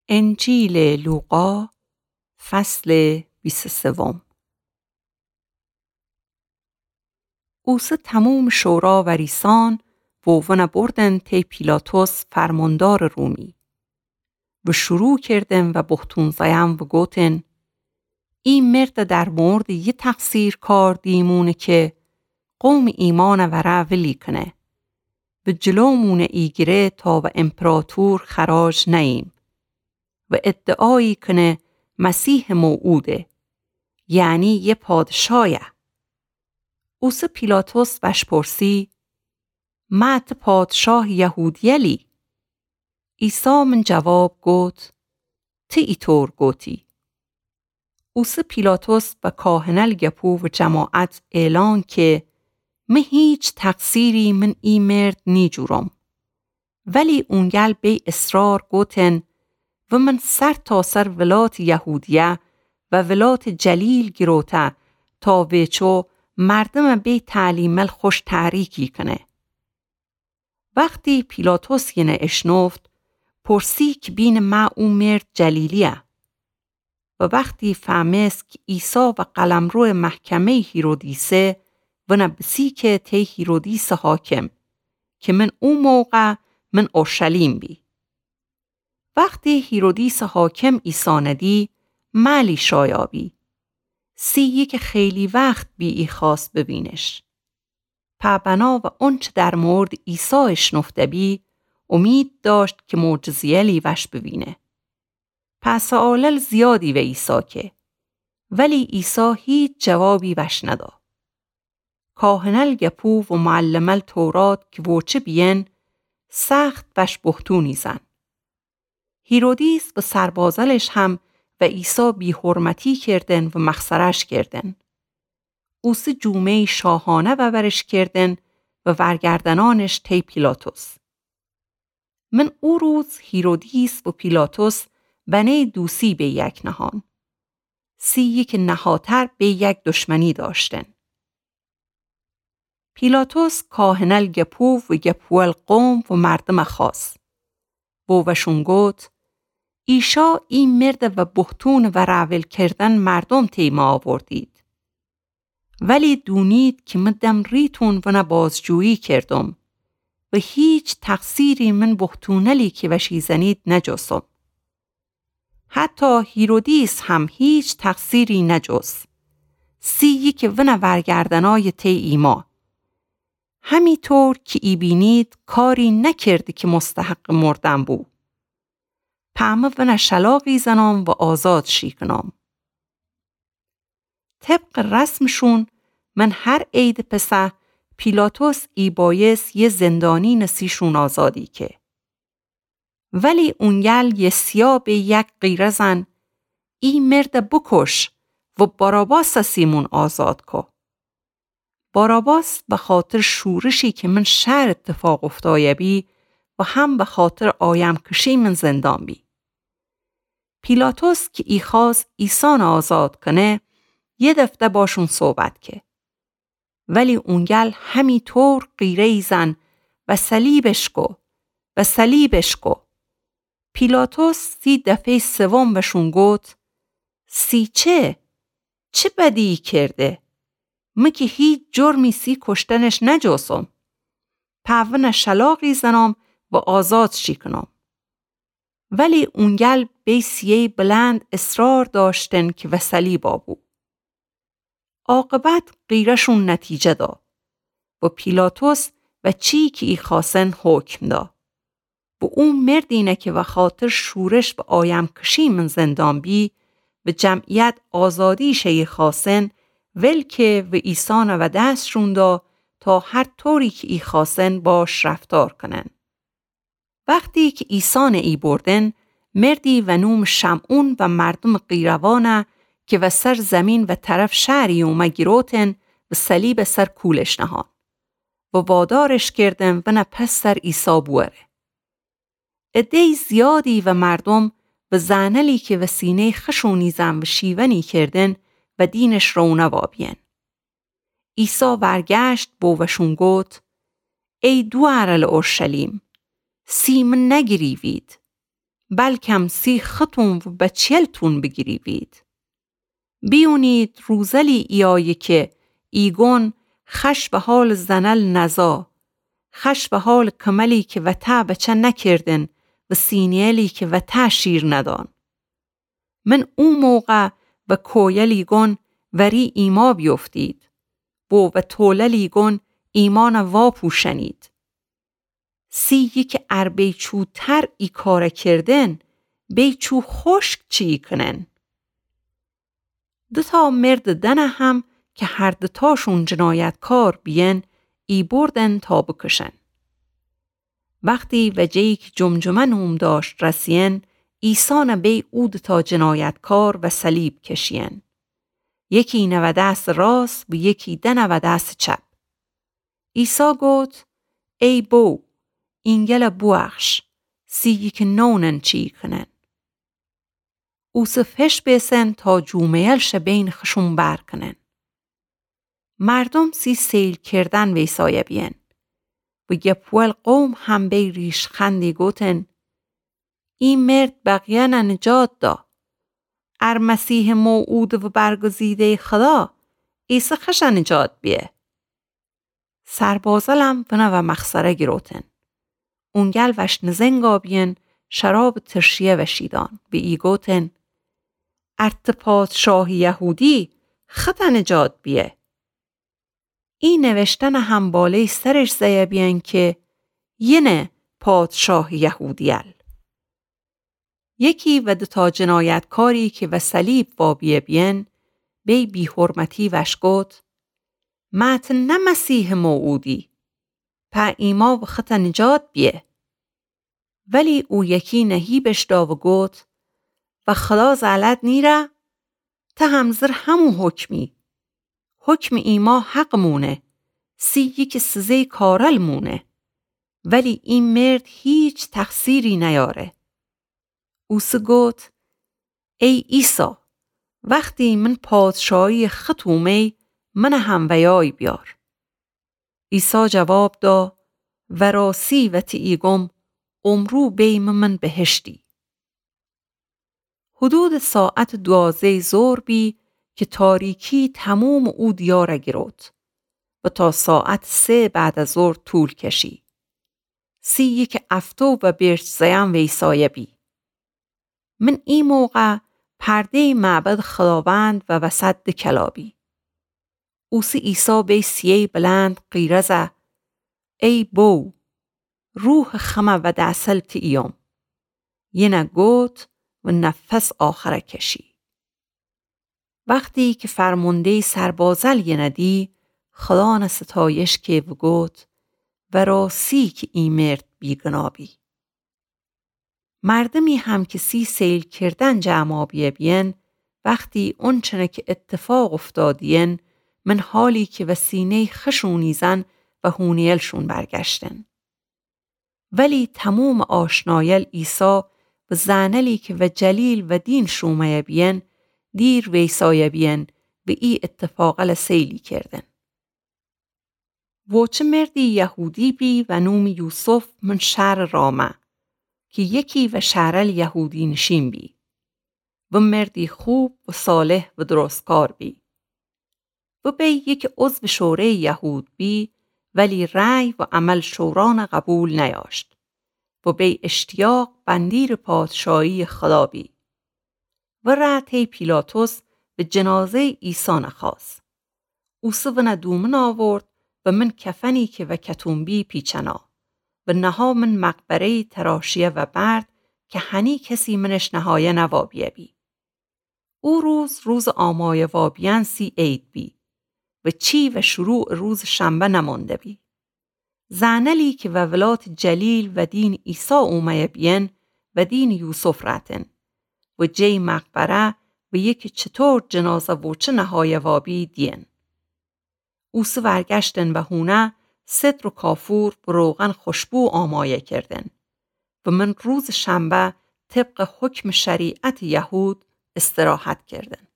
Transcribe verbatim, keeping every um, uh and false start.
انجیل لوقا فصل بیست و سه. اوسه تموم شورا و ریسان بوون بردن تی پیلاتوس فرماندار رومی و شروع کردن و بختون زیم و گوتن این مرد در مورد یه تقصیر کار دیمونه که قوم ایمان وره ولی کنه و جلومون ایگره تا و امپراتور خراج نیم و ادعایی کنه مسیح موعوده، یعنی یه پادشاهه. اوسه پیلاتوس بش پرسی مت پادشاه یهودیلی؟ عیسی من جواب گوت تی ایطور گوتی. اوسه پیلاتوس و کاهنل گپو و جماعت اعلان که من هیچ تقصیری من ای مرد نی جورم، ولی اونگل بی اصرار گوتن و من سر تا سر ولات یهودیه و ولات جلیل گروته تا ویچو مردم بی تعلیمل خوش تحریکی کنه. وقتی پیلاتوس ینه اشنفت پرسی که بین ما اون مرد جلیلیه و وقتی فهمست که عیسی و قلمرو محکمه هیرودیسه و نبسی که تی هیرودیس حاکم که من اون موقع من اورشلیم بی. وقتی هیرودیس حاکم عیسی ندی مالی شایابی سیه که خیلی وقت بی ای خواست ببینش. پابنا و اونچه در مورد عیسی اشنفته بی امید داشت که معجزیلی وش ببینه. پس آلل زیادی و عیسی که ولی عیسی هیچ جوابی وش ندا. کاهنل گپو و معلمل تورات که وچه بیین سخت وش بختونی زن. هیرودیس و سربازلش هم و عیسی بی حرمتی کردن و مخسرش کردن. اوسه جومه شاهانه و برش کردن و ورگردنانش تی پیلاتوس. من او روز هیرودیس و پیلاتوس بنه دوسی به یک نهان. سی یک نهاتر به یک دشمنی داشتن. پیلاتوس کاهنل گپو و گپوال قوم و مردم خاص. بوشون گوت ایشا این مرد و بختون و راول کردن مردم تیما آوردید. ولی دونید که مدم ریتون و نبازجویی کردم و هیچ تقصیری من بختونلی که وشیزنید نجوسم. حتی هیرودیس هم هیچ تقصیری نجوز. سی که ون ورگردنای تی ایما. همی طور که ای بینید کاری نکردی که مستحق مردن بود. پامه ون شلاقی زنام و آزاد شیکنام. طبق رسمشون من هر عید پسه پیلاتوس ای بایس یه زندانی نسیشون آزادی که. ولی اونگل یه سیا به یک غیره زن ای مرد بکش و باراباس سیمون آزاد که. باراباس به خاطر شورشی که من شهر اتفاق افتایه بی و هم به خاطر آیم کشی من زندان بی. پیلاتوس که ای خواست عیسی آزاد کنه یه دفته باشون صحبت که. ولی اونگل همی طور غیره ای زن و صلیبش کو و صلیبش کو. پیلاتوس سی دفعه سوم بشون گوت سی چه؟ چه بدی کرده؟ من که هیچ جرمی سی کشتنش نجوسم. پاون شلاقی زنم و آزاد شیکنم. ولی اونگل بیسیه بلند اصرار داشتن که وصلی بابو. عاقبت غیرشون نتیجه دا و پیلاتوس و چی که ای خواستن حکم دا. و اون مردینه که و خاطر شورش به آیم کشی من زندان بی و جمعیت آزادی شی خواستن ولکه و ایسان و دست شوندا تا هر طوری که ای خواستن باش رفتار کنن. وقتی که ایسان ای بردن مردی و نوم شمعون و مردم قیروانه که و سر زمین و طرف شهری اومه گیروتن و صلیب سر کولش نهان و وادارش کردن و نه پس سر عیسی بوره. عده زیادی و مردم و زنلی که و سینه خشونی زن و شیونی کردن و دینش رو نوابین. عیسی برگشت بوشون گوت ای دوار الاورشلیم سیم نگریوید بلکم سی خطون و بچیلتون بگیریوید. بیونید روزلی ایایی که ایگون خش به حال زنل نزا، خش به حال کملی که و تا بچه نکردن و سینیلی که و تا شیر ندان. من اون موقع و کویلیگون وری ایما بیفتید بو و توللیگون ایمان وا پوشنید. سی یک اربیچو تر ای کار کردن بیچو خشک چی کنن. دوتا مرد دنه هم که هر دوتاشون جنایتکار بیان ای بردن تا بکشن. وقتی و جیک جمجمه نوم داشت رسین، ایسان بی اود تا جنایتکار و صلیب کشین. یکی نو دست راست و یکی ده نو دست چپ. ایسا گوت ای بو اینگل بوخش سی یک نونن چی کنن. اوسفش بیسن تا جومیلش بین خشون بر کنن. مردم سی سیل کردن ویسایه بین. و گپول قوم هم بی ریش خندی گوتن این مرد بقیه نجات دا. ار مسیح موعود و برگزیده خدا ایسا خش نجات بیه. سربازلم ونه و مخصره گروتن. اونگل وش نزنگا بین شراب ترشیه وشیدان به ای گوتن ارتپاد شاه یهودی خطا نجات بیه. این نوشتن هم بالای سرش زیه بیان که ینه پادشاه یهودیل. یکی و دوتا جنایتکاری که و صلیب وابیه بیان بی بی حرمتی وش گوت متن نه مسیح موعودی پا ایما و خطا نجات بیه. ولی او یکی نهیبش دا و گوت و خدا زعلت نیره تا همزر همون حکمی. حکم ایما حق مونه سی یک سزه کارل مونه. ولی این مرد هیچ تقصیری نیاره. اوس گوت ای ایسا وقتی من پادشاهی خطومی من هم ویای بیار. ایسا جواب دا و راسی و تیگم عمرو بیم من بهشتی. حدود ساعت دوازه زور بی که تاریکی تموم او دیاره گروت و تا ساعت سه بعد از ظهر طول کشی. سی یک افتو و برش زیم ویسایه بی. من این موقع پرده معبد خداوند و وسط کلابی. اوسی ایسا بی سیه بلند قیرزه ای بو روح خمه و دعسل تیم. یه نگوت و نفس آخره کشی. وقتی که فرمانده سربازل یه ندی خدا نستایش که و گوت و راسی که این مرد بیگنابی. مردمی هم که سی سیل کردن جمعابیه بین وقتی اون چنه که اتفاق افتادین من حالی که و سینه خشونیزن و هونیلشون برگشتن. ولی تموم آشنایل ایسا و زنلی که و جلیل و دین شومه بین دیر ویسایه بین و ای اتفاقل سیلی کردن. وچه مردی یهودی بی و نوم یوسف من شهر رامه که یکی و شهرل یهودی نشین بی و مردی خوب و صالح و درستکار بی و بی یک عضو شوره یهود بی ولی رأی و عمل شوران قبول نیاشت و بی اشتیاق بندیر پادشاهی خدا بی و رعته پیلاتوس به جنازه عیسی نخواست. اوسه و ندومن آورد و من کفنی که و کتونبی پیچنا و نها من مقبره تراشیه و برد که هنی کسی منش نهایه نوابیه بی. او روز روز آمای وابیان سی عید بی و چی و شروع روز شنبه نمانده بی. زنلی که و ولات جلیل و دین عیسی اومه بین و دین یوسف راتن و جی مقبره و یک چطور جنازه و چه نهای وابی دین. اوس ورگشتن و هونه صدر و کافور و روغن خوشبو آمایه کردن و من روز شنبه طبق حکم شریعت یهود استراحت کردن.